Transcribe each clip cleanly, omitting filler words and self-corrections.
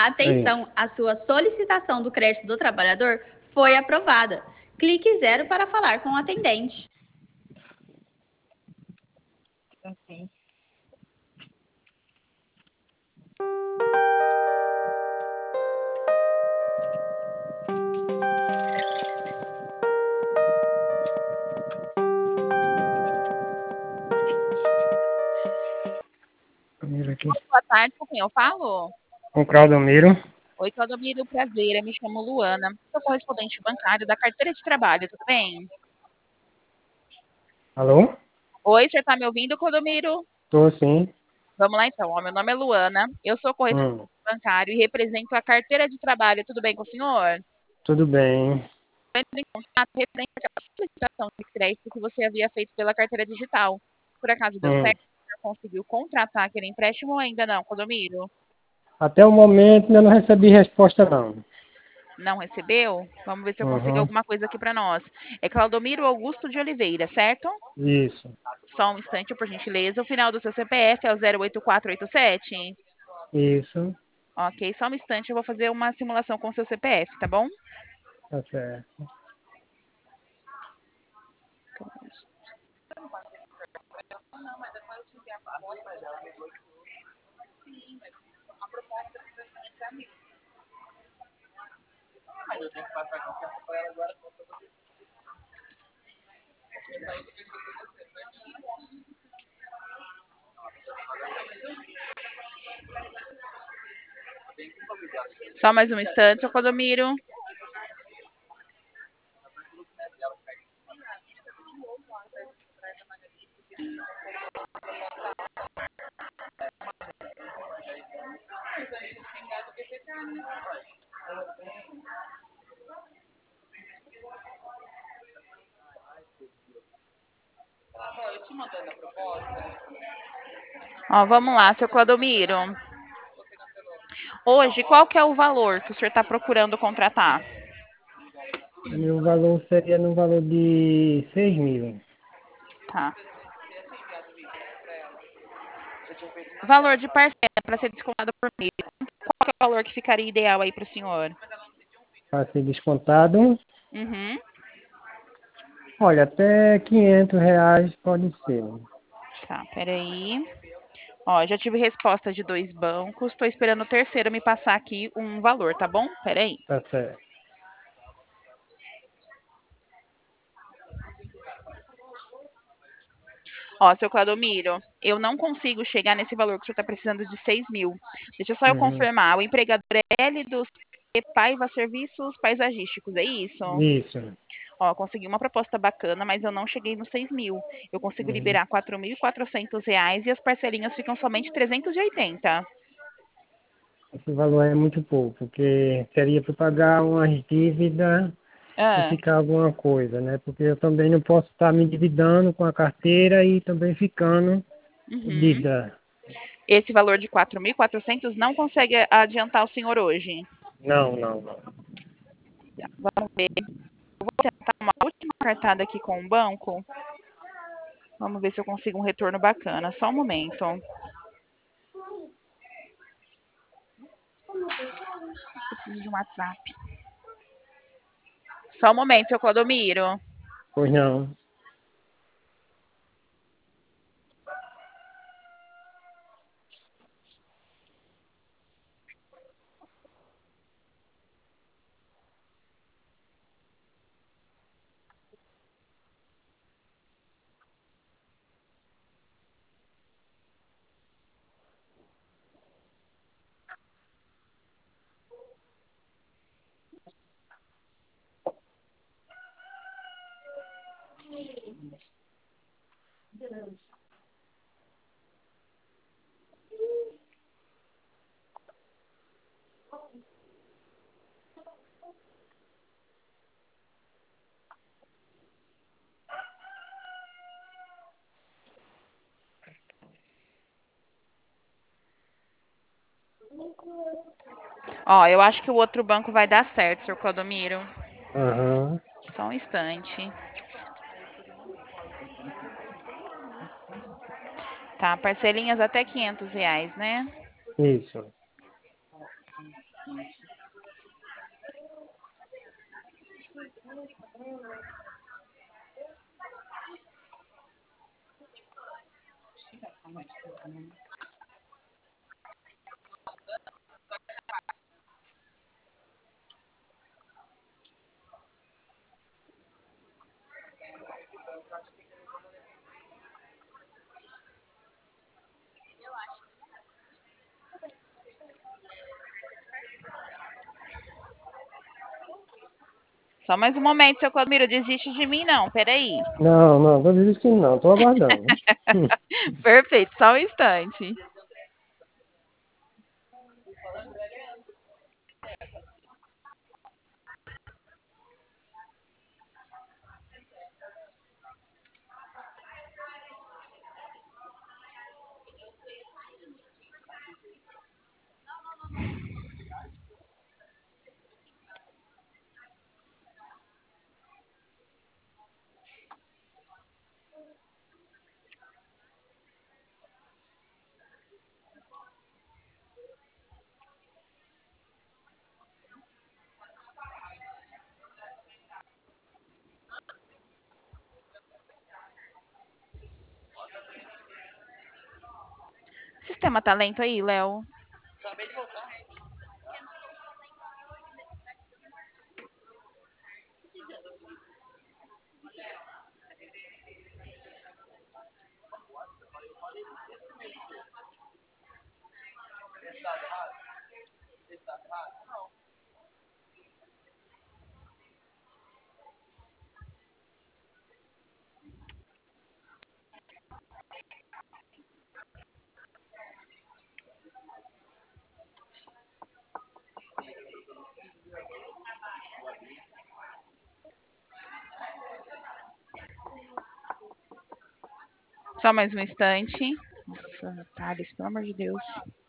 Atenção, a sua solicitação do crédito do trabalhador foi aprovada. Clique 0 para falar com o atendente. Ok. Aqui. Boa tarde, com quem eu falo? Com Claudomiro. Oi, Claudomiro, prazer, eu me chamo Luana, sou correspondente bancário da carteira de trabalho, tudo bem? Alô? Oi, você está me ouvindo, Claudomiro? Tô sim. Vamos lá então, ó, meu nome é Luana, eu sou correspondente bancário e represento a carteira de trabalho, tudo bem com o senhor? Tudo bem. Entrando em contato referente àquela solicitação de crédito que você havia feito pela carteira digital. Por acaso deu certo? Você conseguiu contratar aquele empréstimo ou ainda não, Claudomiro? Até o momento ainda não recebi resposta não. Não recebeu? Vamos ver se eu consigo Uhum. alguma coisa aqui para nós. É Claudomiro Augusto de Oliveira, certo? Isso. Só um instante, por gentileza. O final do seu CPF é o 08487? Isso. Ok, só um instante, eu vou fazer uma simulação com o seu CPF, tá bom? Tá certo. Só mais um instante, seu Claudomiro. Ó, vamos lá, seu Claudomiro. Hoje, qual que é o valor que o senhor está procurando contratar? O valor seria no valor de 6.000. Tá. Valor de parcela para ser descontado por mês. Qual que é o valor que ficaria ideal aí para o senhor? Para ser descontado. Uhum. Olha, até R$ 500 pode ser. Tá, peraí. Ó, já tive resposta de 2 bancos. Estou esperando o terceiro me passar aqui um valor, tá bom? Peraí. Tá certo. Ó, seu Cladomiro, eu não consigo chegar nesse valor que o senhor está precisando de 6.000. Deixa só eu Uhum. confirmar. O empregador é L dos Paiva Serviços Paisagísticos, é isso? Isso. Ó, consegui uma proposta bacana, mas eu não cheguei nos 6.000. Eu consigo Uhum. liberar R$ 4.400 e as parcelinhas ficam somente 380. Esse valor é muito pouco, porque seria para pagar umas dívidas e Ah, ficar alguma coisa, né? Porque eu também não posso estar me endividando com a carteira e também ficando uhum. dívida. Esse valor de 4.400 não consegue adiantar o senhor hoje. Não, não, não. Vamos ver. Eu vou tentar uma última cartada aqui com o banco. Vamos ver se eu consigo um retorno bacana. Só um momento. Eu preciso de um WhatsApp. Só um momento, seu Clodomiro. Pois não. Ó, eu acho que o outro banco vai dar certo, seu Clodomiro. Aham. Só um instante. Tá, parcelinhas até R$ 500, né? Isso. Só mais um momento, seu Claudemiro. Desiste de mim, não. Peraí. Não, tô desistindo não, tô aguardando. Perfeito, só um instante. O sistema tá lento aí, Léo? Só mais um instante. Nossa, Thales, pelo amor de Deus.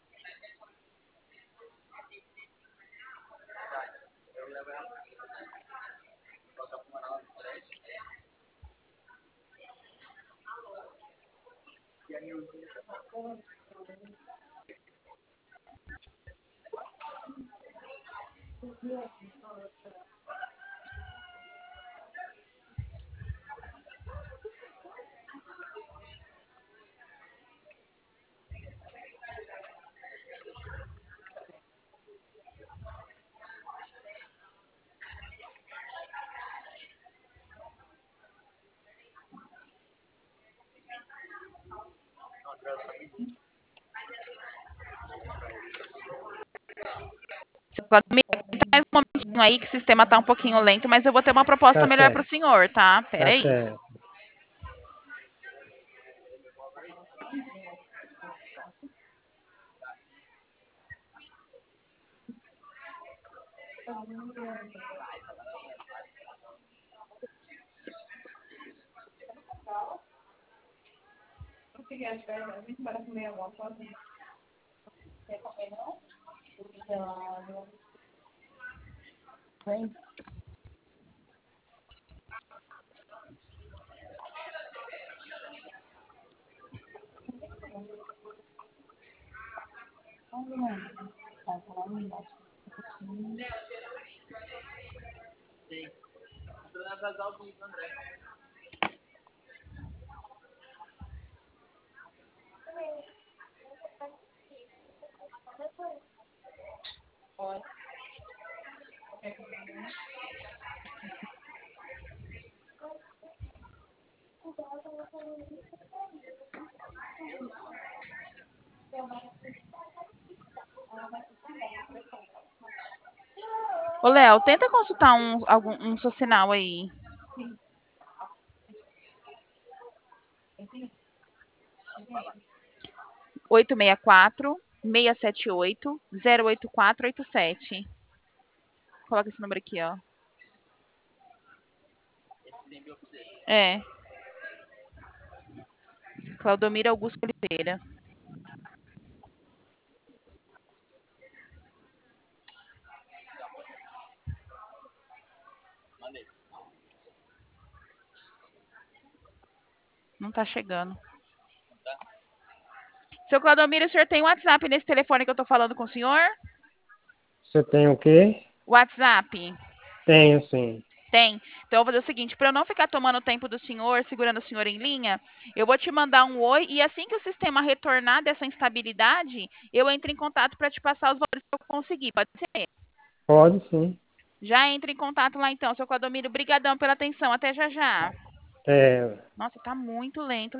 Seu Claudemiro, mais um momentinho aí que o sistema tá um pouquinho lento, mas eu vou ter uma proposta Tá melhor para o certo, senhor, tá? tá Peraí. certo. Ô, Léo, tenta consultar um seu sinal aí. 864-678-08487. Coloca esse número aqui, ó. É. Claudomiro Augusto Oliveira. Não tá chegando. Seu Claudomiro, o senhor tem um WhatsApp nesse telefone que eu tô falando com o senhor? Você tem o quê? WhatsApp? Tenho, sim. Tem. Então, eu vou fazer o seguinte: para eu não ficar tomando o tempo do senhor, segurando o senhor em linha, eu vou te mandar um oi e assim que o sistema retornar dessa instabilidade, eu entro em contato para te passar os valores que eu conseguir. Pode ser? Pode, sim. Já entre em contato lá então, seu Cladomiro. Brigadão pela atenção. Até já já. É, Nossa, tá muito lento.